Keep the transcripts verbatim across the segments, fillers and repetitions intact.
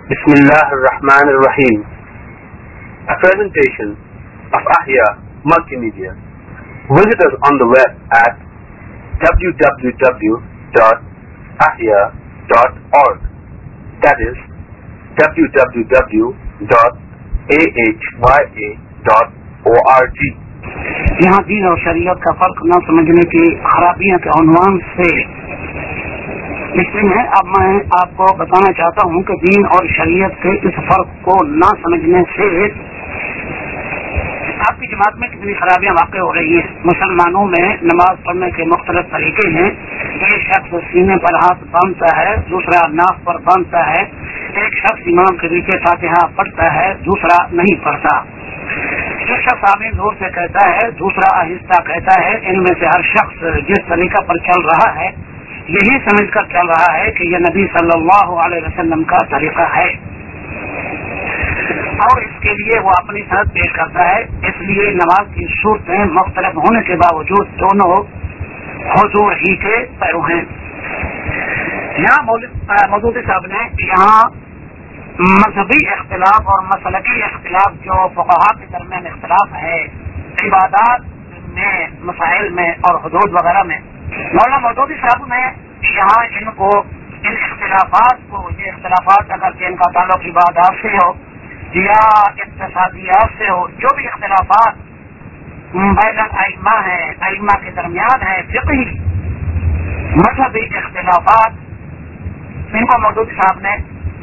Bismillah ar-Rahman ar-Rahim. A presentation of Ahya Multimedia. Visit us on the web at w w w dot ahya dot org. That is w w w dot ahya dot org. यहाँ दीन और शरीयत का फर्क न समझने की खराबियों के उन्वान से इसमें अब मैं आपको बताना चाहता हूँ कि दीन और शरीयत के इस फर्क को न समझने से आपकी जमात में कितनी खराबियां वाक़ हो रही हैं। मुसलमानों में नमाज पढ़ने के मुख्तलिफ तरीके हैं। एक शख्स सीने पर हाथ बांधता है, दूसरा नाक पर बांधता है। एक शख्स इमाम के नीचे फातिहा पढ़ता है, दूसरा नहीं पढ़ता। एक शख्स आमीन जोर से कहता है, दूसरा आहिस्ता कहता है। इनमें से हर शख्स जिस तरीका पर चल रहा है यही समझकर चल रहा है कि यह नबी सल्लल्लाहु अलैहि वसल्लम का तरीका है और इसके लिए वो अपनी सनद पेश करता है। इसलिए नमाज की सूरतें मुख्तलिफ होने के बावजूद दोनों हुजूर ही के पैरों हैं। यहाँ मौजूद साहब ने यहाँ मजहबी इख्तिलाफ और मसलकी इख्तिलाफ जो फुक़हा के दरमियान इख्तिलाफ है इबादत में, मसाइल में और हुदूद वगैरह में, मौलाना मौदूदी साहब ने यहाँ इनको इन इख्तिलाफात को, ये इख्तिलाफात अगर कि इनका ताल्लुक इबादत से हो या इक्तिसादियात से हो, जो भी इख्तिलाफात बैन अइम्मा है, अइम्मा के दरमियान है, फिक़ही मजहबी इख्तिलाफात, इनको मौदूदी साहब ने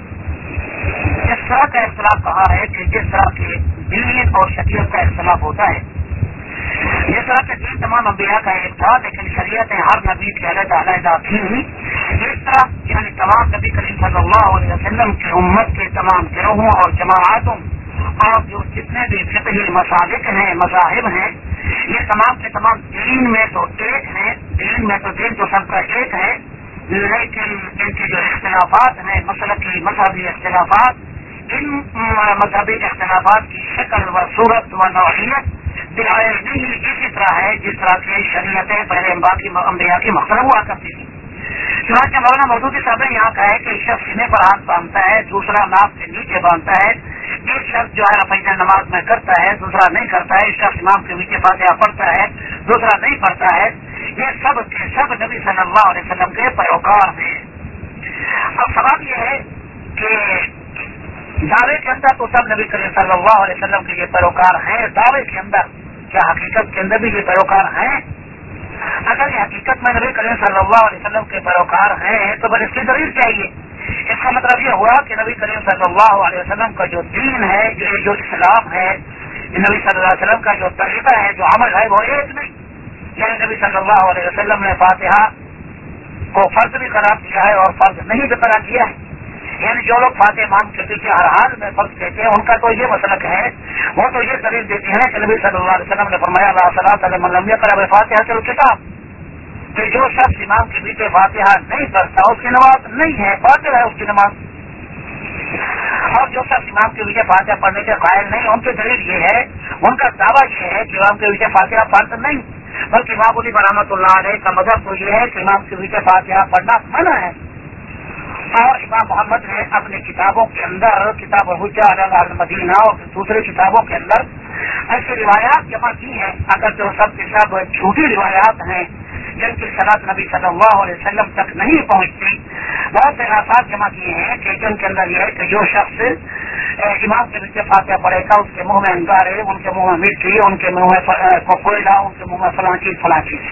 इस तरह का इख्तिलाफ कहा है कि जिस तरह के दीन और शरीयत का इख्तिलाफ होता है। जिस तरह के दीन तमाम अंबिया का एक था लेकिन शरीयतें हर नबी की अलग अलग थी, इस तरह यानी तमाम नबी करीम सल्लल्लाहु अलैहि वसल्लम की उम्मत के तमाम गिरोहों और जमाअतों और जो जितने भी फिक़ही मसालिक हैं, मज़ाहिब हैं, ये तमाम के तमाम दीन में तो एक हैं, दीन में तो दीन तो सबका एक है, लेकिन इनके जो इख्तिलाफात हैं, मसलकी मजहबी इख्तिलाफात, इन मजहबी इख्तिलाफात की शक्ल व सूरत व नौइयत नहीं इसी तरह है जिस तरह की शरीयतें पहले बाकी अंबिया की मुख्तलिफ हुआ करती थी। चुनांचे मौलाना मौदूदी साहब ने यहाँ कहा है कि एक शख्स सीने पर हाथ बांधता है, दूसरा नाक के नीचे बांधता है। एक शख्स जो है रफ़ईदा नमाज में करता है, दूसरा नहीं करता है। एक शख्स इमाम के नीचे फातिहा पढ़ता है, दूसरा नहीं पढ़ता है। ये सब के सब नबी सल्लल्लाहु अलैहि वसल्लम के पैरोकार हैं। अब सवाल ये है कि दावे के अंदर तो सब नबी करीम सल्लल्लाहु अलैहि वसल्लम के ये पैरोकार हैं, दावे के अंदर क्या हकीकत के अंदर भी ये पैरोकार हैं? अगर ये हकीकत में नबी करीम सल्लल्लाहु अलैहि वसल्लम के पैरोकार हैं तो बस इसकी दलील चाहिए। इसका मतलब ये हुआ कि नबी करीम सल्लल्लाहु अलैहि वसल्लम का जो दीन है, जो जो इस्लाम है, नबी सल्लल्लाहु अलैहि वसल्म का जो तरीका है, जो अमल है, वो एक नहीं। यानी नबी सल्लल्लाहु अलैहि वसल्लम ने फातिहा को फर्ज भी करार दिया है और फर्ज नहीं भी करार दिया है। यानी जो लोग फातिहा इमाम के पीछे हर हाल में फर्ज कहते हैं, उनका तो ये मसलक है, वो तो ये दलील देते हैं कि नबी सल्लल्लाहु अलैहि वसल्लम ने फरमाया ला सलात अला मन लम यक़रा बिफ़ातिहातिल किताब, कि जो शख्स इमाम के पीछे फातिहा नहीं पढ़ता उसकी नमाज नहीं है, बातिल है उसकी नमाज। और जो शख्स इमाम के पीछे फातिहा पढ़ने के कायल नहीं, उनकी दलील ये है, उनका दावा ये है कि इमाम के पीछे फातिहा फर्ज नहीं, बल्कि इमाम अली रहमतुल्लाह अलैह का मज़हब तो ये है कि इमाम के पीछे फातिहा पढ़ना मना है। और इमाम मोहम्मद ने अपनी किताबों के अंदर, किताब हुज्जा अला अहल मदीना और दूसरी किताबों के अंदर ऐसी रिवायात जमा की हैं, अगर जो सब के सब झूठी रिवायात हैं जिनकी सनद नबी सल्लल्लाहु अलैहि वसल्लम तक नहीं पहुंचती, बहुत से आसार जमा किए हैं कि जिनके अंदर यह है कि जो शख्स इमाम के नीचे फातिहा पढ़ेगा उसके मुंह में अंगारे, उनके मुंह में मिट्टी, उनके मुंह में कोयला, उनके मुंह में फलां चीज फलां चीज।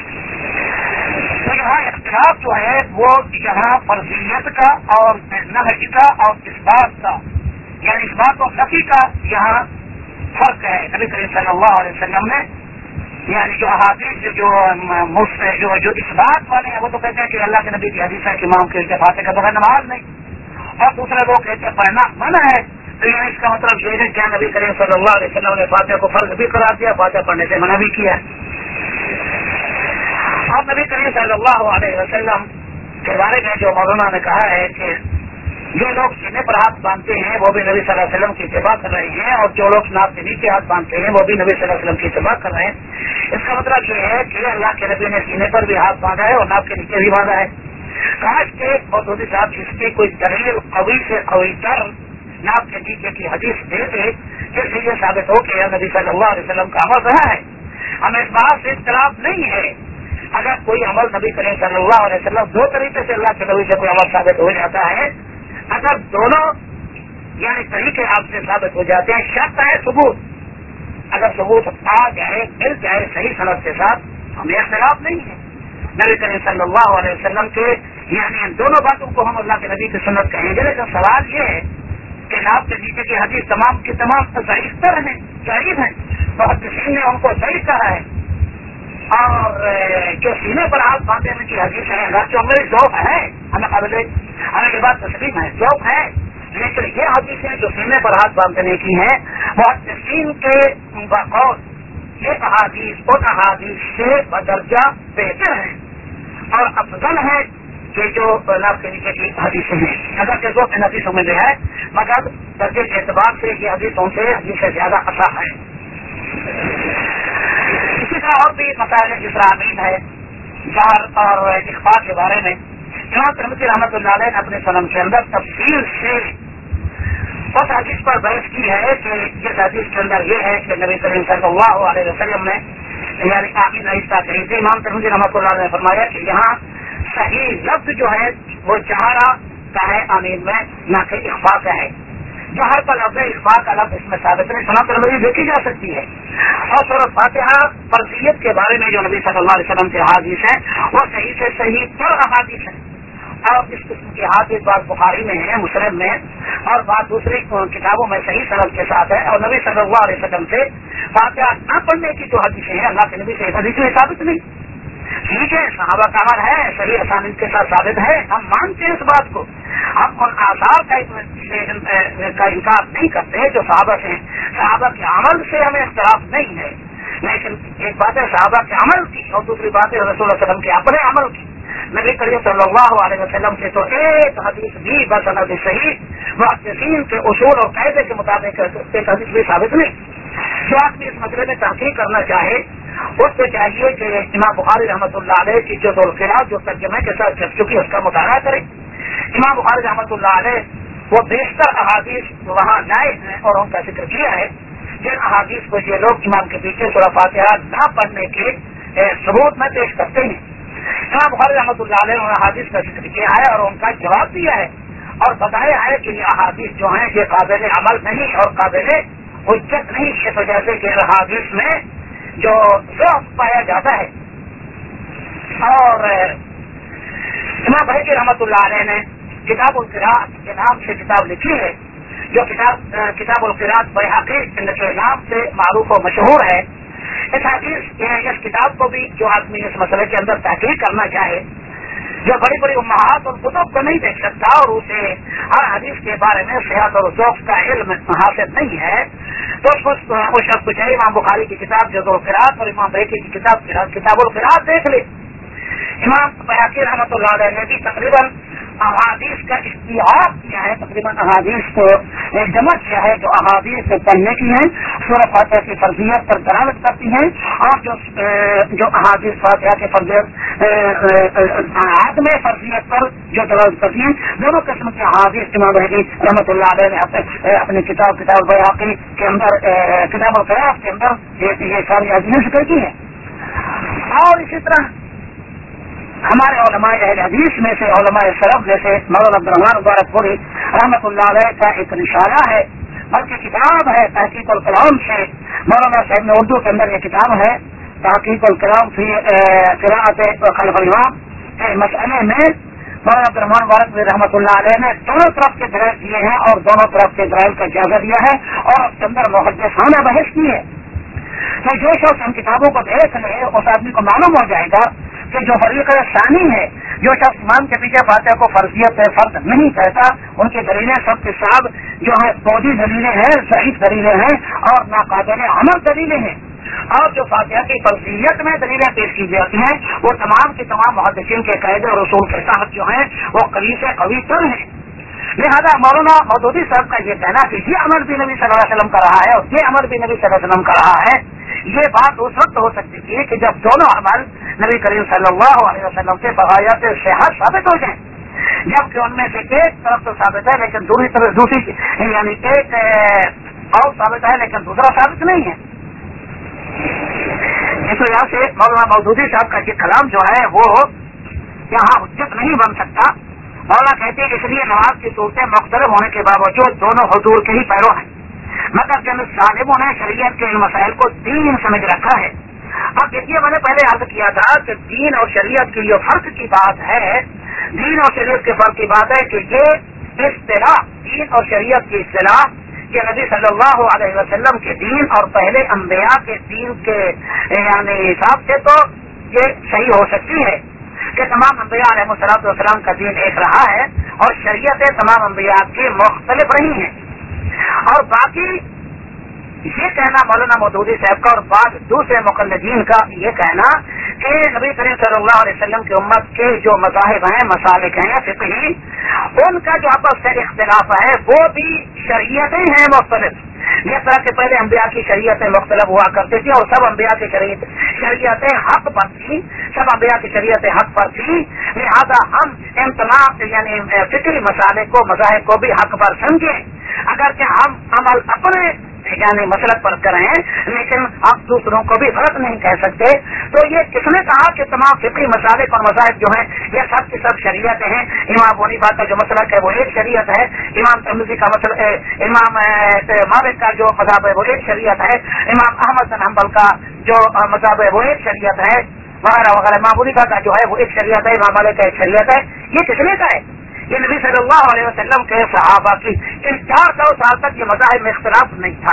तो यहाँ इख्तिलाफ जो है वो यहाँ फर्जियत का और नहज का और इस बात का, यानी इस बात और नफी का यहाँ फर्क है। नबी करीम सल्लल्लाहु अलैहि वसल्लम ने यानी जो अहादीस जो मुझसे जो जो इस बात वाले हैं वो तो कहते हैं कि अल्लाह के नबी की हदीस है कि इमाम के फातिहा का बगैर नमाज नहीं, और दूसरे लोग कहते हैं पढ़ना मना है। तो यहाँ इसका मतलब ये है क्या नबी करीम सल्लल्लाहु अलैहि वसल्लम ने फातिहा को फर्ज भी करार दिया, फातिहा पढ़ने से मना भी किया। और नबी करीम सल्लल्लाहु अलैहि वसल्लम के बारे में जो मौलाना ने कहा है कि जो लोग सीने पर हाथ बांधते हैं वो भी नबी सल्लल्लाहु अलैहि वसल्लम की इत्तिबा कर रहे हैं, और जो लोग नाक के नीचे हाथ बांधते हैं वो भी नबी सल्लल्लाहु अलैहि वसल्लम की इत्तिबा कर रहे हैं। इसका मतलब ये है कि अल्लाह के नबी ने सीने पर भी हाथ बांधा है और नाक के नीचे भी बांधा है। काश के मौदूदी साहब इसकी कोई दलील कवी से कवी तर ناپ کے نیچے کی حدیث دے دے جس سے یہ ثابت ہو کہ نبی صلی اللہ علیہ وسلم کا عمل رہا ہے. ہمیں اس بات سے اختلاف نہیں ہے. اگر کوئی عمل نبی کریم صلی اللہ علیہ وسلم دو طریقے سے اللہ کے نبی سے کوئی عمل ثابت ہو جاتا ہے, اگر دونوں یعنی طریقے آپ سے ثابت ہو جاتے ہیں, شرط ہے ثبوت. اگر ثبوت آ جائے مل جائے صحیح سند کے ساتھ ہمیں اختلاف نہیں ہے. نبی کریم صلی اللہ علیہ وسلم کے یعنی ان دونوں باتوں کو ہم اللہ کے نبی کی سنت کہیں گے. لیکن سوال یہ ہے کہ ناپ کے نیچے کی حدیث تمام کی تمام ضعیف تر ہیں, ضعیف ہیں. بہت کسی نے ان کو صحیح کہا ہے. اور جو سینے پر ہاتھ باندھنے کی حدیث ہے اگر جو میری ذوق ہے ہمیں قابل ہمیں یہ بات تسلیم ہے, ذوق ہے, لیکن یہ حدیثیں جو سینے پر ہاتھ باندھنے کی ہیں محدثین کے بقول یہ احادیث ان احادیث سے بدرجہ بہتر ہیں اور افضل ہے کہ جو ناپ کے نیچے کی حدیثیں ہیں. اگر کہ ذوق ان حدیثوں میں بھی ہے مگر درجے کے اعتبار سے یہ حدیثوں سے حدیث سے زیادہ اصح ہے. اسی طرح اور بھی مسائل جس طرح امین ہے, جہر اور اخفاء کے بارے میں امام ترمذی رحمۃ اللہ علیہ نے اپنے سنن کے اندر تفصیل سے اس حدیث پر بحث کی ہے کہ جس حدیث کے اندر یہ ہے کہ نبی کریم صلی اللہ علیہ وسلم نے یعنی آمین رہتا کہی تھی. امام ترمذی رحمۃ اللہ علیہ نے فرمایا کہ یہاں صحیح لفظ جو ہے وہ جہرا کا ہے آمین میں, نہ کہ اخفاء کا ہے. جہر کا لفظ اخفاء کا لفظ اس میں ثابت نہیں, سنن ترمذی دیکھی جا سکتی ہے. اور سورۃ فاتحہ فرضیت کے بارے میں جو نبی صلی اللہ علیہ وسلم کے حدیث ہیں وہ صحیح سے صحیح تر احادیث ہیں. اور اس قسم کی حدیث بات بخاری میں ہے, مسلم میں, اور بات دوسری کتابوں میں صحیح سند کے ساتھ ہے. اور نبی صلی اللہ علیہ وسلم سے فاتحہ نہ پڑھنے کی جو حدیثیں ہیں اللہ کے نبی سے حدیث میں ثابت نہیں. ٹھیک ہے, صحابہ کا عمل ہے, صحیح اسانید کے ساتھ ثابت ہے, ہم مانتے ہیں اس بات کو. ہم ان آثار کا انکار نہیں کرتے جو صحابہ سے ہیں. صحابہ کے عمل سے ہمیں اختلاف نہیں ہے, لیکن ایک بات ہے صحابہ کے عمل کی اور دوسری بات ہے رسول اللہ علیہ وسلم کے اپنے عمل کی. نبی کریم صلی اللہ علیہ وسلم سے تو ایک حدیث بھی بسند صحیح محدثین کے اصول اور قاعدے کے مطابق ایک حدیث بھی ثابت نہیں. جو آدمی اس مسئلے میں تحقیق کرنا چاہے اس کو چاہیے کہ امام بخاری رحمۃ اللہ علیہ کی جو القراء جو ترجمے کے ساتھ چل چکی اس کا مطالعہ کرے. امام بخاری رحمۃ اللہ علیہ وہ بیشتر احادیث وہاں لائے ہیں اور ان کا ذکر کیا ہے جن احادیث کو یہ لوگ امام کے پیچھے سورۃ فاتحہ نہ پڑھنے کے ثبوت میں پیش کرتے ہیں. امام بخاری رحمۃ اللہ علیہ نے احادیث کا ذکر کیا ہے اور ان کا جواب دیا ہے اور بتایا ہے کہ یہ احادیث جو ہیں یہ قابل عمل نہیں اور قابل حجت نہیں, اس وجہ سے کہ احادیث میں جو ضعف پایا جاتا ہے. اور امام بحقی رحمۃ اللہ علیہ نے کتاب القراءت کے نام سے کتاب لکھی ہے جو کتاب کتاب القراءت بحقی کے نام سے معروف و مشہور ہے. اس حدیث اس کتاب کو بھی جو آدمی اس مسئلے کے اندر تحقیق کرنا چاہے جو بڑی بڑی امہات اور کتب کو نہیں دیکھ سکتا اور اسے ہر حدیث کے بارے میں صحت اور ذوق کا علم حاصل نہیں ہے تو اس شخص کو چاہیے امام بخاری کی کتاب جو القراءت اور امام بحقی کی کتاب کتاب القراءت دیکھ لے. امام بحقی رحمۃ اللہ علیہ نے بھی تقریباً احادیث کا اشتہار کیا ہے, تقریباً احادیث کو جمع کیا ہے جو احادیث پڑھنے کی ہیں سورۃ فاتحہ کی فرضیت پر دلالت کرتی ہیں اور جو جو احادیث فاتحہ کے فرضیت عدم فرضیت پر جو دلالت کرتی ہیں. دونوں قسم کے احادیث امام بحقی رحمۃ اللہ علیہ نے اپنے اپنی کتاب کتاب بحقی کے اندر کتاب القراءت کے اندر یہ ساری حدیثیں ذکر کی ہیں. اور اسی طرح ہمارے علماء اہل حدیث میں سے علماء سلف جیسے مولانا عبد الرحمان مبارک پوری رحمۃ اللہ علیہ کا ایک رسالہ ہے بلکہ کتاب ہے تحقیق الکلام سے. مولانا صاحب نے اردو کے اندر یہ کتاب ہے تحقیق الکلام فی قراءت خلف الامام کے مسئلے میں مولانا عبد الرحمان مبارک رحمۃ اللہ علیہ نے دونوں طرف کے دلائل دیے ہیں اور دونوں طرف کے دلائل کا جائزہ دیا ہے اور اس کے اندر محدثانہ بحث کی ہے. تو جو شخص ان کتابوں کو دیکھ لے اس آدمی کو معلوم ہو جائے گا کہ جو فریق ثانی ہے جو شخص امام کے پیچھے فاتحہ کو فرضیت فرض نہیں کہتا ان کی دلیلیں سب کے ساتھ جو ہے فوجی دلیلیں ہیں, ضعیف دلیلیں ہیں اور ناقابل عمل دلیلیں ہیں. اور جو فاتحہ کی فرضیت میں دلیلیں پیش کی جاتی ہیں وہ تمام کے تمام محدثین کے قاعدے اور اصول کے تحت جو ہیں وہ قوی سے قوی تر ہیں. لہذا مولانا مودودی صاحب کا یہ کہنا کہ یہ عمل بھی نبی صلی اللہ علیہ وسلم کا رہا ہے اور یہ عمل بھی نبی صلی اللہ علیہ وسلم کا رہا ہے, یہ بات اس وقت ہو سکتی تھی کہ جب دونوں عمل نبی کریم صلی اللہ علیہ وسلم سے بغایت صحت ثابت ہو جائیں. جبکہ ان میں سے ایک طرف تو ثابت ہے لیکن دوسری طرف دوسری یعنی ایک قول ثابت ہے لیکن دوسرا ثابت نہیں ہے. اس وجہ سے مولانا مودودی صاحب کا یہ کلام جو ہے وہ یہاں حجت نہیں بن سکتا. مولانا کہتے ہیں اس لیے نماز کی صورتیں مختلف ہونے کے باوجود دونوں حضور کے ہی پیرو ہیں، مگر جن ظالموں نے شریعت کے ان مسائل کو دین سمجھ رکھا ہے. اب دیکھیے میں نے پہلے عرض کیا تھا کہ دین اور شریعت کی جو فرق کی بات ہے، دین اور شریعت کے فرق کی بات ہے کہ یہ اصطلاح دین اور شریعت کی اصطلاح یہ نبی صلی اللہ علیہ وسلم کے دین اور پہلے انبیاء کے دین کے یعنی حساب سے تو یہ صحیح ہو سکتی ہے کہ تمام انبیاء علیہ الصلوۃ والسلام کا دین ایک رہا ہے اور شریعتیں تمام انبیاء کی مختلف رہی ہیں. اور باقی یہ کہنا مولانا مودودی صاحب کا اور بعض دوسرے مقلدین کا یہ کہنا کہ نبی کریم صلی اللہ علیہ وسلم کی امت کے جو مذاہب ہیں مسالک ہیں فقہی ان کا جو آپس سے اختلاف ہے وہ بھی شریعتیں ہیں مختلف. جس طرح کے پہلے انبیاء کی شریعتیں مختلف ہوا کرتی تھیں اور سب انبیاء کی شریعت شریعتیں حق پر تھیں، سب انبیاء کی شریعتیں حق پر تھیں، لہذا ہم ان تمام یعنی فکری مسالے کو مذاہب کو بھی حق پر سمجھیں اگرچہ ہم عمل اپنے یعنی مسلک پر کریں لیکن آپ دوسروں کو بھی غلط نہیں کہہ سکتے. تو یہ کس نے کہا کہ تمام فقہی مسالک اور مذاہب جو ہیں یہ سب کی سب شریعتیں ہیں؟ امام حنیفہ کا جو مسلک ہے وہ ایک شریعت ہے، امام ترمذی کا مسلک امام مالک کا جو مذہب ہے وہ ایک شریعت ہے، امام احمد بن حنبل کا جو مذہب ہے وہ ایک شریعت ہے وغیرہ وغیرہ. امام حنیفہ کا جو ہے وہ ایک شریعت ہے، امام مالک کا ایک شریعت ہے. یہ کس نے کہا ہے؟ یہ نبی صلی اللہ علیہ وسلم کے صحابہ کی ان چار سو سال تک یہ مذاہب میں اختلاف نہیں تھا،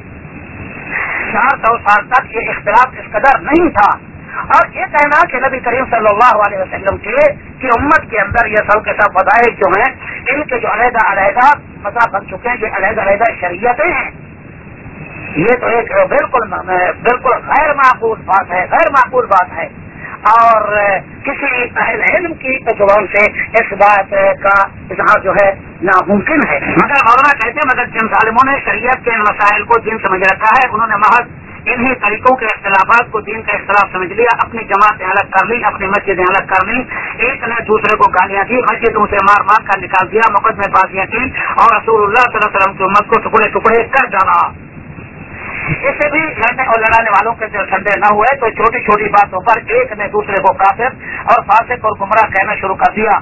چار سو سال تک یہ اختلاف اس قدر نہیں تھا. اور یہ کہنا کہ نبی کریم صلی اللہ علیہ وسلم کے کی امت کے اندر یہ سب کے سب مذاہب جو ہیں ان کے جو علیحدہ علیحدہ مذہب بن چکے ہیں یہ علیحدہ علیحدہ شریعتیں ہیں، یہ تو ایک بالکل بالکل غیر معقول بات ہے، غیر معقول بات ہے. اور کسی اہل علم کی زبان سے اس بات کا اظہار جو ہے ناممکن ہے. مگر مولانا کہتے ہیں مگر جن ظالموں نے شریعت کے ان مسائل کو دین سمجھ رکھا ہے انہوں نے محض انہی طریقوں کے اختلافات کو دین کا اختلاف سمجھ لیا، اپنی جماعتیں الگ کر لی، اپنی مسجدیں الگ کر لی، ایک نے دوسرے کو گالیاں دی، مسجدوں سے مار مار کر نکال دیا، مقدمے بازیاں کی اور رسول اللہ صلی اللہ علیہ وسلم کی امت کو ٹکڑے ٹکڑے کر ڈالا. اس سے بھی لڑنے اور لڑانے والوں کے دل ٹھنڈے نہ ہوئے تو چھوٹی چھوٹی باتوں پر ایک نے دوسرے کو کافر اور فاسق اور گمراہ کہنا شروع کر دیا.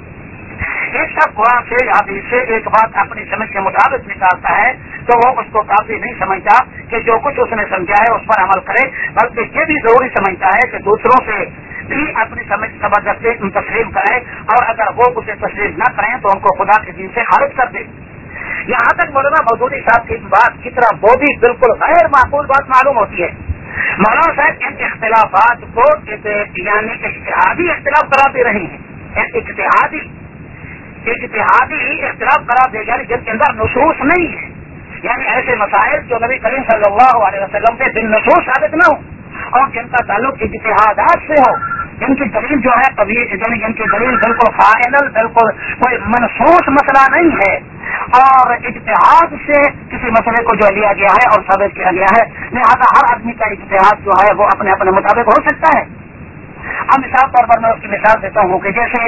ایک شخص قرآن سے حدیث سے ایک بات اپنی سمجھ کے مطابق نکالتا ہے تو وہ اس کو کافی نہیں سمجھتا کہ جو کچھ اس نے سمجھا ہے اس پر عمل کرے، بلکہ یہ بھی ضروری سمجھتا ہے کہ دوسروں سے بھی اپنی سمجھ سمجھ سے تسلیم کرے اور اگر وہ اسے تسلیم نہ کریں تو ان کو خدا کے دین سے خارج کر دے. یہاں تک مولانا مودودی صاحب کی بات کی طرح وہ بھی بالکل غیر معقول بات معلوم ہوتی ہے. مولانا صاحب ان اختلافات کو یعنی اجتہادی اختلاف قرار دے رہے ہیں، اجتہادی اجتہادی اختلاف قرار دے یعنی جن کے اندر نصوص نہیں ہے، یعنی ایسے مسائل جو نبی کریم صلی اللہ علیہ وسلم سے بن نصوص ثابت نہ ہو اور جن کا تعلق اجتہادات سے ہو، جن کی دلیل جو ہے کبھی یعنی جن کی دلیل بالکل فائنل بالکل کوئی منصوص مسئلہ نہیں ہے اور اجتہاد سے کسی مسئلے کو جو لیا گیا ہے اور ثابت کیا گیا ہے، لہٰذا ہر آدمی کا اجتہاد جو ہے وہ اپنے اپنے مطابق ہو سکتا ہے. اب مثال طور پر میں اس کی مثال دیتا ہوں کہ جیسے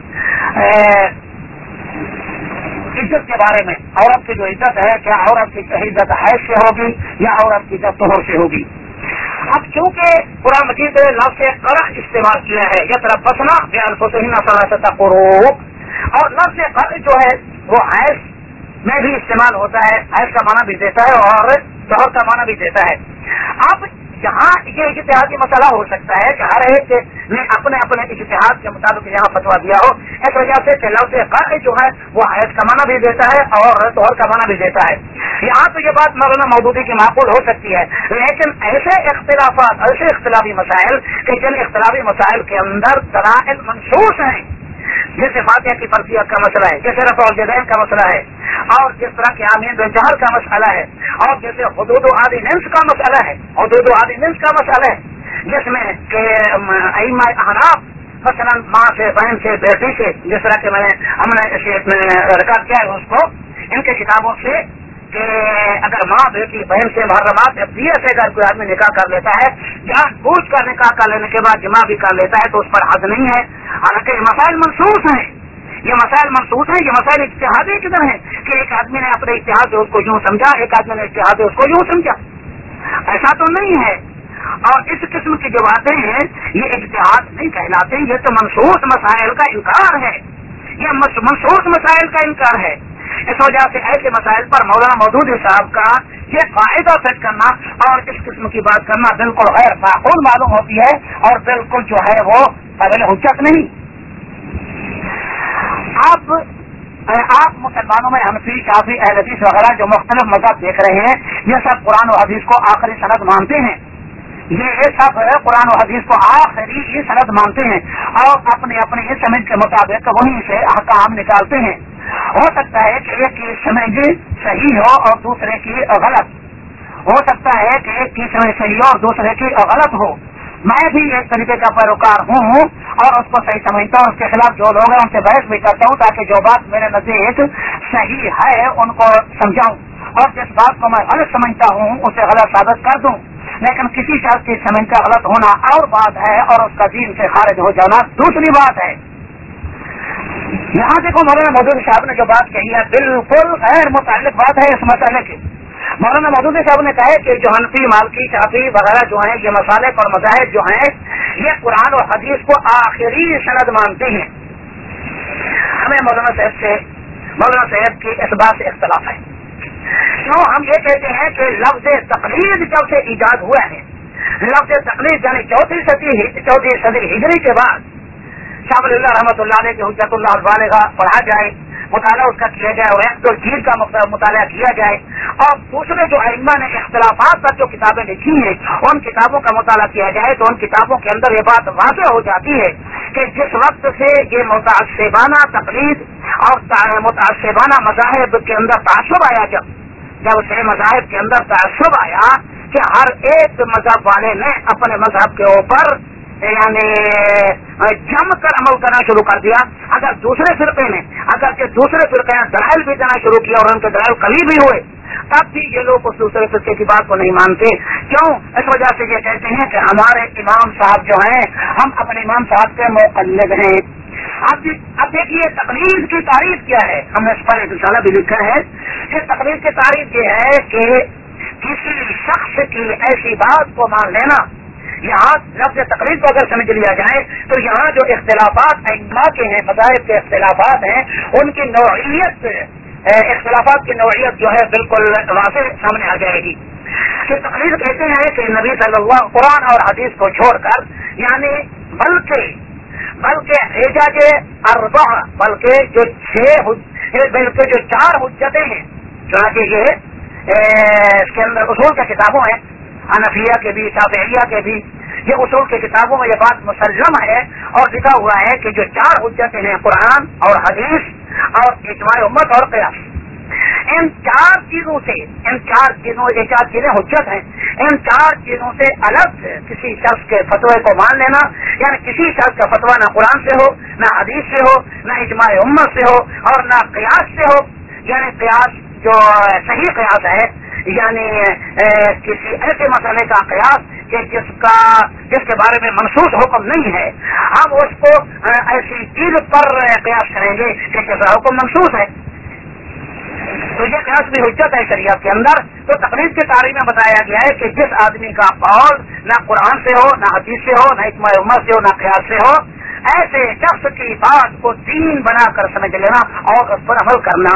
عزت کے بارے میں عورت کی جو عزت ہے کیا عورت کی عزت حیض سے ہوگی یا عورت کی عزت طہور سے ہوگی؟ اب چونکہ قرآن مجید نے لفظ قرع استعمال کیا ہے یا طرف بسنا بانفسہن ثلاثۃ قروء اور لفظ قرع جو ہے وہ حیض میں بھی استعمال ہوتا ہے، حیض کا معنی بھی دیتا ہے اور طہور کا معنی بھی دیتا ہے. اب یہاں یہ اجتہادی مسئلہ ہو سکتا ہے کہ ہر ایک نے اپنے اپنے اجتہاد کے مطابق یہاں فتویٰ دیا ہو، اس وجہ سے کہ لفظ قرع جو ہے وہ حیض کا معنی بھی دیتا ہے اور طہور کا معنی بھی دیتا ہے. یہاں تو یہ بات مولانا مودودی کی معقول ہو سکتی ہے، لیکن ایسے اختلافات ایسے اختلافی مسائل کہ جن اختلافی مسائل کے اندر دلائل منصوص ہیں، جیسے فاتحہ کی فرضیت کا مسئلہ ہے، جیسے رفع الیدین کا مسئلہ ہے اور جس طرح کے آمین بالجہر کا مسئلہ ہے اور جیسے حدود و آدیننس کا مسئلہ ہے حدود و آدیننس کا مسئلہ ہے جس میں کہ ائمہ احناف مثلا ماں سے بہن سے بیٹی سے جس طرح کہ میں نے ہم نے ریکارڈ کیا ہے اس کو ان کے کتابوں سے کہ اگر ماں بیٹی بہن سے محرمات ابدیہ سے اگر کوئی آدمی نکاح کر لیتا ہے جان بوجھ کر نکاح کر لینے کے بعد جمع بھی کر لیتا ہے تو اس پر حد نہیں ہے، حالانکہ یہ مسائل منصوص ہیں، یہ مسائل منسوخ ہیں، یہ مسائل اجتہادی کدھر ہیں کہ ایک آدمی نے اپنے اجتہاد سے اس کو یوں سمجھا، ایک آدمی نے اجتہاد سے اس کو یوں سمجھا؟ ایسا تو نہیں ہے. اور اس قسم کی جو باتیں ہیں یہ اجتہاد نہیں کہلاتے، یہ تو منسوخ مسائل کا انکار ہے، یہ منسوخ مسائل کا انکار ہے. اس وجہ سے ایسے مسائل پر مولانا مودودی صاحب کا یہ قاعدہ سیٹ کرنا اور اس قسم کی بات کرنا بالکل غیر معقول معلوم ہوتی ہے اور بالکل جو ہے وہ قابل حجت نہیں. آپ آپ مسلمانوں میں حنفی، شافعی، اہل حدیث وغیرہ جو مختلف مذہب دیکھ رہے ہیں یہ سب قرآن و حدیث کو آخری سند مانتے ہیں، یہ سب قرآن و حدیث کو آخری سند مانتے ہیں اور اپنے اپنے اس سمجھ کے مطابق وہیں سے احکام نکالتے ہیں. ہو سکتا ہے کہ ایک کی سمجھ صحیح ہو اور دوسرے کی غلط، ہو سکتا ہے کہ ایک کی سمجھ صحیح ہو اور دوسرے کی غلط ہو. میں بھی ایک طریقے کا پیروکار ہوں اور اس کو صحیح سمجھتا ہوں، اس کے خلاف جو لوگ ہیں ان سے بحث بھی کرتا ہوں تاکہ جو بات میرے نزدیک صحیح ہے ان کو سمجھاؤں اور جس بات کو میں غلط سمجھتا ہوں اسے غلط ثابت کر دوں. لیکن کسی شخص کی سمجھ کا غلط ہونا اور بات ہے اور اس کا دین سے خارج ہو جانا دوسری بات ہے. یہاں دیکھو مولانا مودودی صاحب نے جو بات کہی ہے بالکل غیر متعلق بات ہے اس مسئلے کی. مولانا مودودی صاحب نے کہا کہ جو حنفی، مالکی، شافعی وغیرہ جو ہیں یہ مسالک اور مذاہب جو ہیں یہ قرآن اور حدیث کو آخری سند مانتے ہیں. ہمیں مولانا صاحب سے مولانا صاحب کی اس بات سے اختلاف ہے. کیوں ہم یہ کہتے ہیں کہ لفظ تقلید جب سے ایجاد ہوا ہے، لفظ تقلید یعنی چوتھی صدی چوتھی صدی ہجری کے بعد شاہ ولی اللہ رحمۃ اللہ علیہ کے حجت اللہ البالغہ پڑھا جائے، مطالعہ اس کا کیا جائے اور ایک الجیر کا مطالعہ کیا جائے اور دوسرے جو ائمہ نے اختلافات پر جو کتابیں لکھی ہیں ان کتابوں کا مطالعہ کیا جائے تو ان کتابوں کے اندر یہ بات واضح ہو جاتی ہے کہ جس وقت سے یہ متعصبانہ تقلید اور متعصبانہ مذاہب کے اندر تعصب آیا، جب جب سے مذاہب کے اندر تعصب آیا کہ ہر ایک مذہب والے نے اپنے مذہب کے اوپر یعنی جم کر عمل کرنا شروع کر دیا. اگر دوسرے فرقے نے اگر کہ دوسرے فرقے نے دلائل بھی دینا شروع کیا اور ان کے دلائل قوی بھی ہوئے تب بھی یہ لوگ اس دوسرے فرقے کی بات کو نہیں مانتے. کیوں؟ اس وجہ سے یہ کہتے ہیں کہ ہمارے امام صاحب جو ہیں ہم اپنے امام صاحب کے مقلد ہیں. اب اب دیکھیے تقلید کی تعریف کیا ہے. ہم نے اس پر ایک رسالہ بھی لکھا ہے کہ تقلید کی تعریف یہ ہے کہ کسی شخص کی ایسی بات کو مان لینا. یہاں لفظ تقلید کو اگر سمجھ لیا جائے تو یہاں جو اختلافات ائمہ کے ہیں، مذاہب کے اختلافات ہیں، ان کی نوعیت اختلافات کی نوعیت جو ہے بالکل واضح سامنے آ جائے گی. کہ تقلید کہتے ہیں کہ نبی صلی اللہ قرآن اور حدیث کو چھوڑ کر یعنی بلکہ بلکہ حجج اربع بلکہ جو چھ بلکہ جو چار حجتیں ہیں چنانچہ یہ اس کے اندر اصول کی کتابوں ہیں، حنفیہ کے بھی، شافعیہ کے بھی، یہ اصول کی کتابوں میں یہ بات مسلم ہے اور لکھا ہوا ہے کہ جو چار حجتیں ہیں قرآن اور حدیث اور اجماع امت اور قیاس، ان چار چیزوں سے ان چار چیزوں یہ چار چیزیں حجت ہیں، ان چار چیزوں سے الگ کسی شخص کے فتوے کو مان لینا یعنی کسی شخص کا فتویٰ نہ قرآن سے ہو، نہ حدیث سے ہو، نہ اجماع امت سے ہو اور نہ قیاس سے ہو، یعنی قیاس جو صحیح قیاس ہے یعنی کسی ایسے مسئلے کا قیاس کہ جس کا جس کے بارے میں منسوخ حکم نہیں ہے، ہم اس کو ایسی چیز پر قیاس کریں گے کہ جس کا حکم منسوخ ہے تو یہ قیاس بھی حجت ہے شریعت کے اندر. تو تقلید کی تعریف میں بتایا گیا ہے کہ جس آدمی کا قول نہ قرآن سے ہو، نہ حدیث سے ہو، نہ اجماع امت سے ہو، نہ قیاس سے ہو، ایسے شخص کی بات کو دین بنا کر سمجھ لینا اور اس پر عمل کرنا.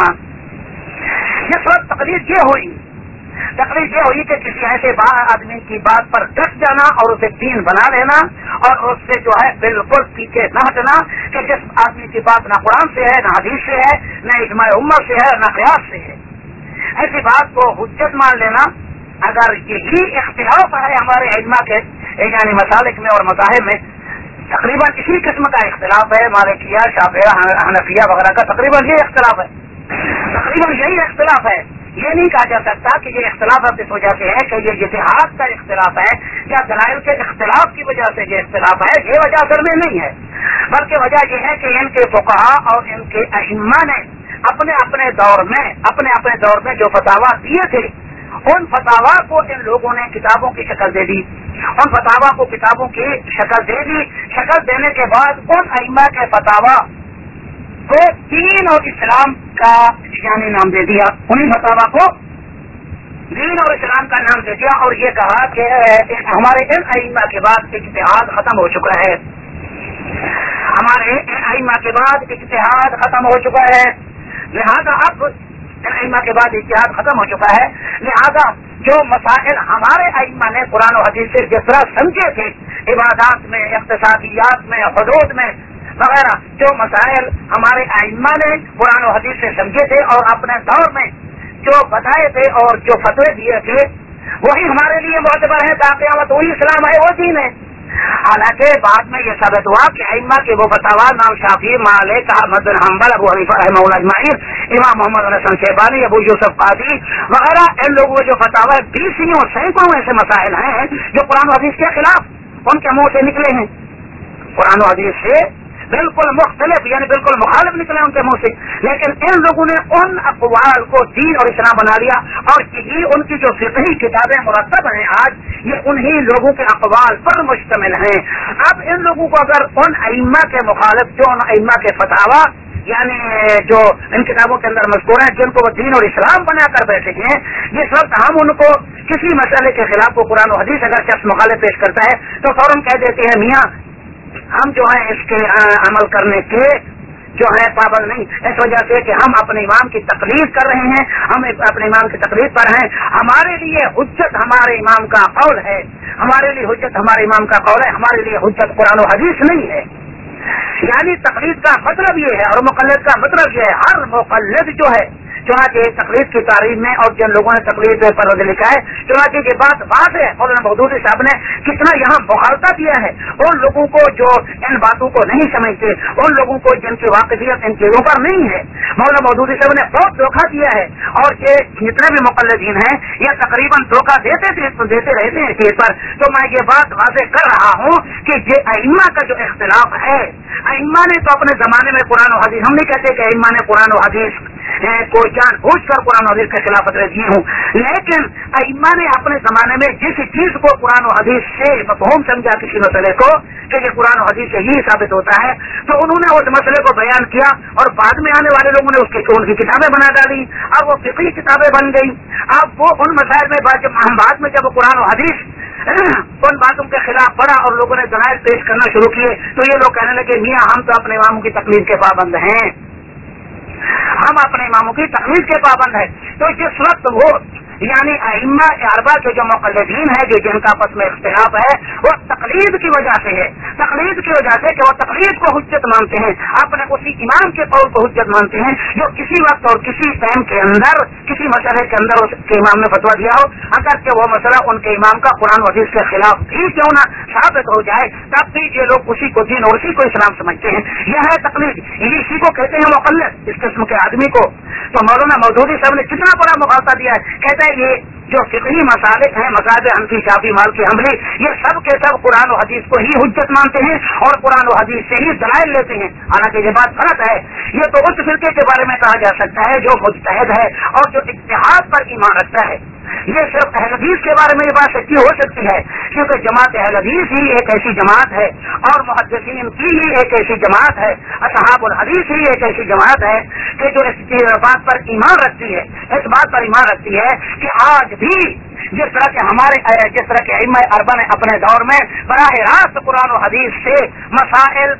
جس وقت تقلید یہ ہوئی تقلید یہ ہوئی کہ کسی ایسے آدمی کی بات پر ڈٹ جانا اور اسے دین بنا لینا اور اس سے جو ہے بالکل پیچھے نہ ہٹنا کہ جس آدمی کی بات نہ قرآن سے ہے، نہ حدیث سے ہے، نہ اجماع امت سے ہے، نہ قیاس سے ہے، ایسی بات کو حجت مان لینا. اگر یہی اختلاف ہے ہمارے علماء کے یعنی مسالک میں اور مذاہب میں، تقریباً اسی قسم کا اختلاف ہے مالکیہ، شافعیہ، حنفیہ وغیرہ کا، تقریباً یہ اختلاف ہے تقریباً یہی اختلاف ہے. یہ نہیں کہا جا سکتا کہ یہ اختلاف اس وجہ سے ہے کہ یہ اتحاد کا اختلاف ہے یا دلائل کے اختلاف کی وجہ سے یہ اختلاف ہے. یہ وجہ اصل میں نہیں ہے، بلکہ وجہ یہ ہے کہ ان کے فقہا اور ان کے ائمہ نے اپنے اپنے دور میں اپنے اپنے دور میں جو فتاویٰ دیے تھے ان فتاویٰ کو ان لوگوں نے کتابوں کی شکل دے دی. ان فتاویٰ کو کتابوں کی شکل دے دی. شکل دینے کے بعد ان ائمہ کے فتاویٰ کو دین اور اسلام کا یعنی نام دے دیا، انہیں فتاوا کو دین اور اسلام کا نام دے دیا، اور یہ کہا کہ ہمارے ان ائمہ کے بعد اجتہاد ختم ہو چکا ہے، ہمارے ان ائمہ کے بعد اجتہاد ختم ہو چکا ہے، لہذا اب ان ائمہ کے بعد اجتہاد ختم ہو چکا ہے، لہذا جو مسائل ہمارے ائمہ نے قرآن و حدیث سے جس طرح سمجھے تھے، عبادات میں، اقتصادیات میں، حدود میں وغیرہ، جو مسائل ہمارے ائمہ نے قرآن و حدیث سے سمجھے تھے اور اپنے دور میں جو بتائے تھے اور جو فتوے دیے تھے، وہی ہمارے لیے معتبر ہے، تا قیامت وہی اسلام ہے، وہ دین ہے۔ حالانکہ بعد میں یہ ثابت ہوا کہ ائمہ کے وہ فتاوا امام شافعی، مالک، احمد بن حنبل، ابو حنیفہ رحمہ اللہ اجمعین، امام محمد بن حسن شیبانی، ابو یوسف قاضی وغیرہ، ان لوگوں کے جو فتاوا بیسوں سینکڑوں ایسے مسائل ہیں جو قرآن و حدیث کے خلاف ان کے منہ سے نکلے ہیں، قرآن و حدیث سے بالکل مختلف یعنی بالکل مخالف نکلے ان کے منہ سے، لیکن ان لوگوں نے ان اقوال کو دین اور اسلام بنا لیا، اور یہی ان کی جو فقہی کتابیں مرتب ہیں آج، یہ انہی لوگوں کے اقوال پر مشتمل ہیں۔ اب ان لوگوں کو اگر ان ائمہ کے مخالف جو ان ائمہ کے فتاوا یعنی جو ان کتابوں کے اندر مذکور ہیں، جن کو وہ دین اور اسلام بنا کر بیٹھے ہیں، جس وقت ہم ان کو کسی مسئلے کے خلاف کو قرآن و حدیث اگر شخص مخالف پیش کرتا ہے تو فوراً کہہ دیتے ہیں میاں ہم جو ہے اس کے عمل کرنے کے جو ہے پابند نہیں، اس وجہ سے کہ ہم اپنے امام کی تقلید کر رہے ہیں، ہم اپنے امام کی تقلید پر ہیں، ہمارے لیے حجت ہمارے امام کا قول ہے، ہمارے لیے حجت ہمارے امام کا قول ہے، ہمارے لیے حجت قرآن و حدیث نہیں ہے۔ یعنی تقلید کا مطلب یہ ہے اور مقلد کا مطلب یہ ہے، ہر مقلد جو ہے چنانچہ تقلید کی تعریف میں اور جن لوگوں نے تقلید پر لکھا ہے، چنانچہ یہ بات بات ہے، مولانا مودودی صاحب نے کتنا یہاں مغالطہ کیا ہے ان لوگوں کو جو ان باتوں کو نہیں سمجھتے، ان لوگوں کو جن کی واقفیت ان چیزوں پر نہیں ہے، مولانا مودودی صاحب نے بہت دھوکہ دیا ہے، اور یہ جتنے بھی مقلدین ہیں یہ تقریباً دھوکہ دیتے تھے دیتے رہتے ہیں اس چیز پر۔ تو میں یہ بات واضح کر رہا ہوں کہ یہ ائمہ کا جو اختلاف ہے، ائمہ نے تو اپنے زمانے میں قرآن و حدیث، ہم نہیں کہتے کہ ائمہ نے قرآن و حدیث کو جان بوجھ کر قرآن و حدیث کے خلاف فتوے دیے ہوں، لیکن ائمہ نے اپنے زمانے میں جس چیز کو قرآن و حدیث سے مفہوم سمجھا کسی مسئلے کو کہ یہ قرآن و حدیث سے ہی ثابت ہوتا ہے، تو انہوں نے اس مسئلے کو بیان کیا، اور بعد میں آنے والے لوگوں نے اس کی ان کی کتابیں بنا ڈالی، اب وہ فقہی کتابیں بن گئی۔ اب وہ ان مسائل میں ہم بعد میں جب قرآن و حدیث ان باتوں کے خلاف پڑا اور لوگوں نے دلائل پیش کرنا شروع کیے، تو یہ لوگ کہنے لگے میاں ہم تو اپنے اماموں کی تقلید کے پابند ہیں، ہم اپنے اماموں کی تقلید کے پابند ہیں۔ تو جس وقت وہ یعنی ائمہ اربعہ کے جو مقلدین ہیں، جو جن کا آپس میں اختلاف ہے، وہ تقلید کی وجہ سے ہے، تقلید کی وجہ سے کہ وہ تقلید کو حجت مانتے ہیں، اپنے اسی امام کے قول کو حجت مانتے ہیں جو کسی وقت اور کسی ٹائم کے اندر کسی مسئلے کے اندر اس کے امام نے فتویٰ دیا ہو، اگر کہ وہ مسئلہ ان کے امام کا قرآن و حدیث کے خلاف بھی کیوں نہ ثابت ہو جائے، تب بھی یہ لوگ اسی کو دین اور اسی کو اسلام سمجھتے ہیں۔ یہ ہے تقلید، اسی کو کہتے ہیں مقلد، اس قسم کے آدمی کو۔ تو مولانا مودودی صاحب نے کتنا بڑا مغالطہ دیا ہے، کہتا ہے یہ جو فقہی مسالک ہیں، مذاہب حنفی، شافعی، مالکی، حنبلی، یہ سب کے سب قرآن و حدیث کو ہی حجت مانتے ہیں اور قرآن و حدیث سے ہی دلائل لیتے ہیں، حالانکہ یہ بات غلط ہے۔ یہ تو اس فرقے کے بارے میں کہا جا سکتا ہے جو مجتہد ہے اور جو اجتہاد پر ایمان رکھتا ہے۔ یہ صرف اہل حدیث کے بارے میں یہ بات سچی ہو سکتی ہے، کیونکہ جماعت اہل حدیث ہی ایک ایسی جماعت ہے اور محدثین کی ہی ایک ایسی جماعت ہے، اصحاب الحدیث ہی ایک ایسی جماعت ہے کہ جو اس بات پر ایمان رکھتی ہے اس بات پر ایمان رکھتی ہے کہ آج بھی جس طرح کے ہمارے جس طرح کے ائمہ اربعہ نے اپنے دور میں براہ راست قرآن و حدیث سے مسائل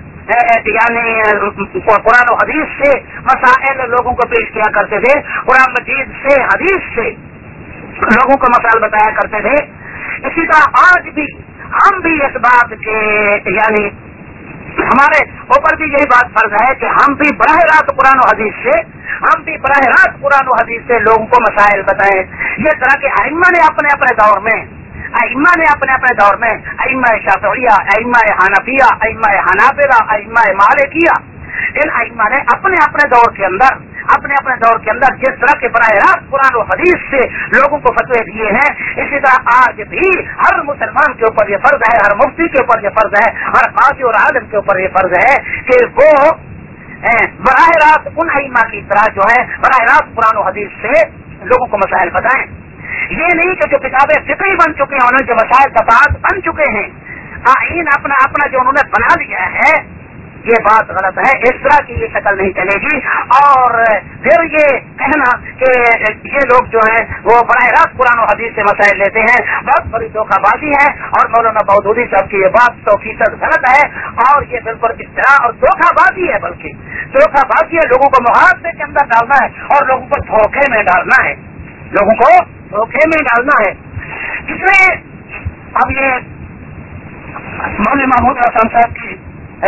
یعنی قرآن و حدیث سے مسائل لوگوں کو پیش کیا کرتے تھے، قرآن مجید سے حدیث سے لوگوں کو مسائل بتایا کرتے تھے، اسی طرح آج بھی ہم بھی اس بات کے یعنی ہمارے اوپر بھی یہی بات فرض ہے کہ ہم بھی براہ راست قرآن و حدیث سے ہم بھی براہ راست قرآن و حدیث سے لوگوں کو مسائل بتائیں۔ یہ طرح کے ائمہ نے اپنے اپنے دور میں ائمہ نے اپنے اپنے دور میں ائمہ شافعیہ، ائمہ حنفیہ، ائمہ حنابلہ، ائمہ مالکیہ، ان ائمہ نے اپنے اپنے دور کے اندر اپنے اپنے دور کے اندر جس طرح کے براہ راست قرآن و حدیث سے لوگوں کو فتوے دیے ہیں، اسی طرح آج بھی ہر مسلمان کے اوپر یہ فرض ہے، ہر مفتی کے اوپر یہ فرض ہے، ہر قاضی اور عالم کے اوپر یہ فرض ہے کہ وہ براہ راست ان ائمہ کی طرح جو ہے براہ راست قرآن و حدیث سے لوگوں کو مسائل بتائیں۔ یہ نہیں کہ جو کتابیں فقہی بن چکے ہیں، انہوں کے مسائل دفعات بن چکے ہیں، آئین اپنا اپنا جو انہوں نے بنا لیا ہے، یہ بات غلط ہے، اس طرح کی یہ شکل نہیں چلے گی. اور پھر یہ کہنا کہ یہ لوگ جو ہیں وہ براہ راست قرآن و حدیث سے مسائل لیتے ہیں، بہت بڑی دھوکہ بازی ہے. اور مولانا مودودی صاحب کی یہ بات سو فیصد غلط ہے، اور یہ بالکل افتراء اور دھوکہ بازی ہے. بلکہ دھوکہ بازی ہے، لوگوں کو محاذے کے اندر ڈالنا ہے اور لوگوں کو دھوکے میں ڈالنا ہے، لوگوں کو دھوکے میں ڈالنا ہے. اس میں اب یہ مولوی محمود حسن صاحب کی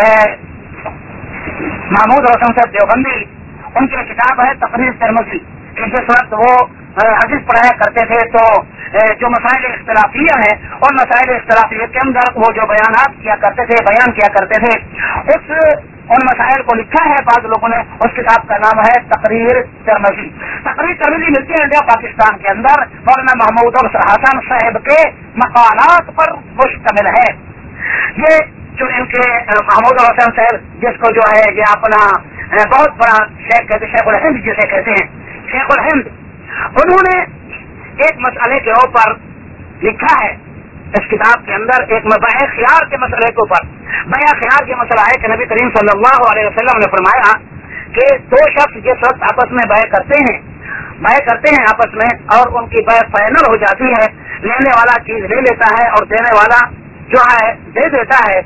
محمود حسن صاحب دیوبندی، ان کی کتاب ہے تقریر ترمذی. جس وقت وہ حدیث پڑھایا کرتے تھے تو جو مسائل اختلافیہ ہیں اور مسائل اختلافیہ کے اندر وہ جو بیانات کیا کرتے تھے بیان کیا کرتے تھے اس ان مسائل کو لکھا ہے بعض لوگوں نے. اس کتاب کا نام ہے تقریر ترمذی. تقریر ترمذی ملتی ہے انڈیا پاکستان کے اندر، مولانا محمود حسن صاحب کے مقالات پر مشتمل ہے. یہ جو ان کے محمود حسن صاحب جس کو جو ہے یہ اپنا بہت بڑا شیخ کہتے شیخ الہند جسے کہتے ہیں شیخ الہند، انہوں نے ایک مسئلے کے اوپر لکھا ہے اس کتاب کے اندر، ایک بیع خیار کے مسئلے کے اوپر. بیع خیار یہ مسئلہ ہے کہ نبی کریم صلی اللہ علیہ وسلم نے فرمایا کہ دو شخص جس وقت آپس میں بیع کرتے ہیں بیع کرتے ہیں آپس میں اور ان کی بیع فائنل ہو جاتی ہے، لینے والا چیز لے لیتا ہے اور دینے والا جو ہے دے دیتا ہے،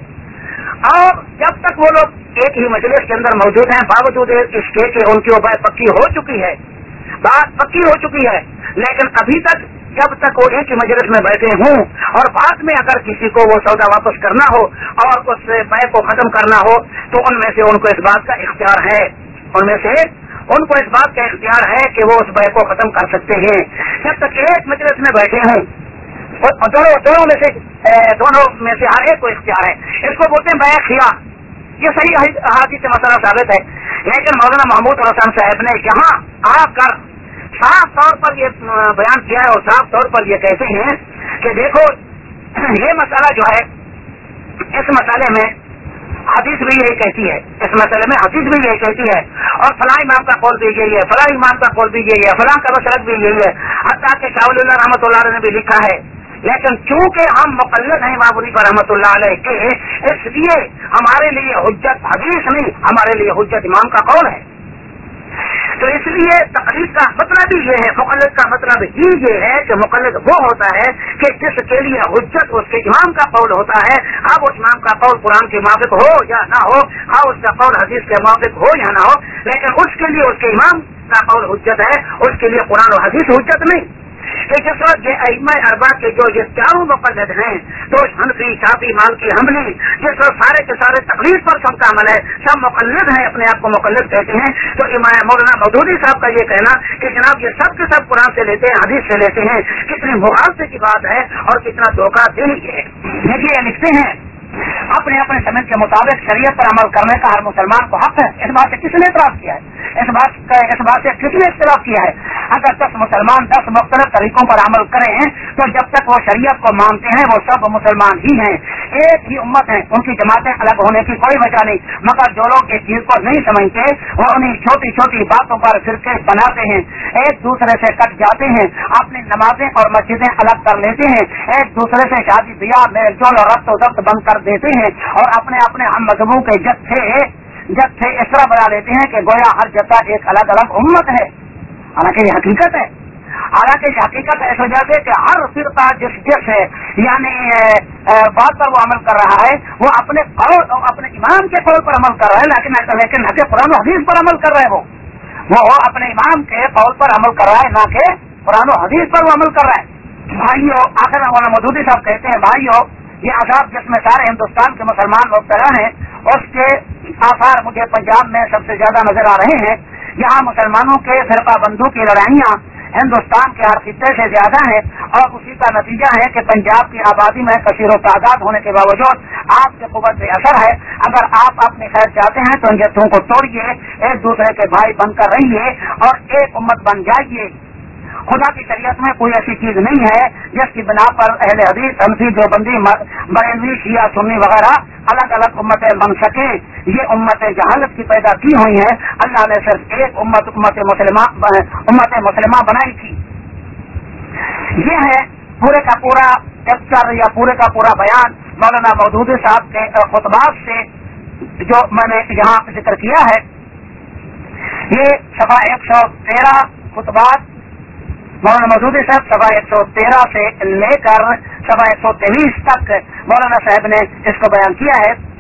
اور جب تک وہ لوگ ایک ہی مجلس کے اندر موجود ہیں باوجود اس کے کہ ان کی وہ بیع پکی ہو چکی ہے، بات پکی ہو چکی ہے، لیکن ابھی تک جب تک وہ ایک ہی مجلس میں بیٹھے ہوں اور بعد میں اگر کسی کو وہ سودا واپس کرنا ہو اور اس بیع کو ختم کرنا ہو تو ان میں سے ان کو اس بات کا اختیار ہے ان میں سے ان کو اس بات کا اختیار ہے کہ وہ اس بیع کو ختم کر سکتے ہیں جب تک ایک مجلس میں بیٹھے ہوں. دونوں دونوں میں سے دونوں میں سے ہر ایک کو اختیار ہے. اس کو بولتے ہیں بیع خیار. یہ صحیح احادیث سے مسئلہ ثابت ہے، لیکن مولانا محمود حسن صاحب نے یہاں آ کر صاف طور پر یہ بیان کیا ہے اور صاف طور پر یہ کہتے ہیں کہ دیکھو یہ مسئلہ جو ہے اس مسئلے میں حدیث بھی یہی کہتی ہے اس مسئلے میں حدیث بھی یہی کہتی ہے اور فلاں امام کا قول بھی یہی ہے، فلاں امام کا قول بھی یہی ہے، فلاں کا مسلک بھی یہی ہے، حتیٰ کہ شاہ ولی اللہ رحمۃ اللہ علیہ نے بھی لکھا ہے. لیکن چونکہ ہم مقلد ہیں امام ابو حنیفہ رحمۃ اللہ علیہ کے، اس لیے ہمارے لیے حجت حدیث نہیں، ہمارے لیے حجت امام کا قول ہے. تو اس لیے تقلید کا مطلب ہی یہ ہے، مقلد کا مطلب ہی یہ ہے کہ مقلد وہ ہوتا ہے کہ جس کے لیے حجت اس کے امام کا قول ہوتا ہے، اب وہ امام کا قول قرآن کے موافق ہو یا نہ ہو، ہاں اس کا قول حدیث کے موافق ہو یا نہ ہو، لیکن اس کے لیے اس کے امام کا قول حجت ہے، اس کے لیے قرآن و حدیث حجت نہیں. کہ جس وقت یہ ائمہ اربعہ کے جو یہ چاروں مقلد ہیں تو حنفی شافعی مالکی حنبلی جس وقت سارے کے سارے تقلید پر سب کا عمل ہے، سب مقلد ہیں، اپنے آپ کو مقلد کہتے ہیں، تو امام مولانا مودودی صاحب کا یہ کہنا کہ جناب یہ سب کے سب قرآن سے لیتے ہیں حدیث سے لیتے ہیں، کتنی مغالطے کی بات ہے اور کتنا دھوکہ دہی ہے. دیکھیے لکھتے ہیں اپنے اپنے سمجھ کے مطابق شریعت پر عمل کرنے کا ہر مسلمان کو حق ہے. اس بات سے کس نے اعتراض کیا ہے؟ اس بات کا اس بات سے کس نے اختلاف کیا ہے؟ اگر دس مسلمان دس مختلف طریقوں پر عمل کریں تو جب تک وہ شریعت کو مانتے ہیں وہ سب مسلمان ہی ہیں، ایک ہی امت ہیں، ان کی جماعتیں الگ ہونے کی کوئی وجہ نہیں. مگر جو لوگ اس چیز کو نہیں سمجھتے وہ انہیں چھوٹی چھوٹی باتوں پر فرقے بناتے ہیں، ایک دوسرے سے کٹ جاتے ہیں، اپنی نمازیں اور مسجدیں الگ کر لیتے ہیں، ایک دوسرے سے شادی بیاہ میل جول اور ربط و ضبط بند کر دیتے ہیں اور اپنے اپنے ہم مذہبوں کے جتھے جتھے اس طرح بنا لیتے ہیں کہ گویا ہر جتھا ایک الگ الگ امت ہے. حالانکہ یہ حقیقت ہے حالانکہ یہ حقیقت ہے اس وجہ سے کہ ہر فرقہ جس جس ہے یعنی بات پر وہ عمل کر رہا ہے وہ اپنے قول اپنے امام کے قول پر عمل کر رہا ہے، لیکن لیکن نہ کہ قرآن و حدیث پر عمل کر رہے ہیں. وہ وہ اپنے امام کے قول پر عمل کر رہا ہے، نہ کہ قرآن و حدیث پر وہ عمل کر رہا ہے. بھائیو آخر مولانا مودودی صاحب کہتے ہیں بھائیو یہ عذاب جس میں سارے ہندوستان کے مسلمان مبتلا ہیں اس کے آثار مجھے پنجاب میں سب سے زیادہ نظر آ رہے ہیں. یہاں مسلمانوں کے فرقہ بندوں کی لڑائیاں ہندوستان کے ہر خطے سے زیادہ ہیں اور اسی کا نتیجہ ہے کہ پنجاب کی آبادی میں کثیر و تعداد ہونے کے باوجود آپ کے قوت اثر ہے. اگر آپ اپنی خیر چاہتے ہیں تو ان جتھوں کو توڑیے، ایک دوسرے کے بھائی بن کر رہیے اور ایک امت بن جائیے. خدا کی شریعت میں کوئی ایسی چیز نہیں ہے جس کی بنا پر اہل حدیث حنفی دیوبندی بریلوی شیعہ سنی وغیرہ الگ الگ امتیں بن سکیں. یہ امتیں جہالت کی پیدا کی ہوئی ہیں. اللہ نے صرف ایک امت امت مسلمہ امت مسلمہ بنائی تھی. یہ ہے پورے کا پورا لیکچر یا پورے کا پورا بیان مولانا مودودی صاحب کے خطبات سے جو میں نے یہاں ذکر کیا ہے یہ صفحہ ایک سو تیرہ خطبات مولانا مودودی صاحب صفحہ ایک سو تیرہ سے لے کر صفحہ ایک سو تیئیس تک مولانا صاحب نے اس کو بیان کیا ہے.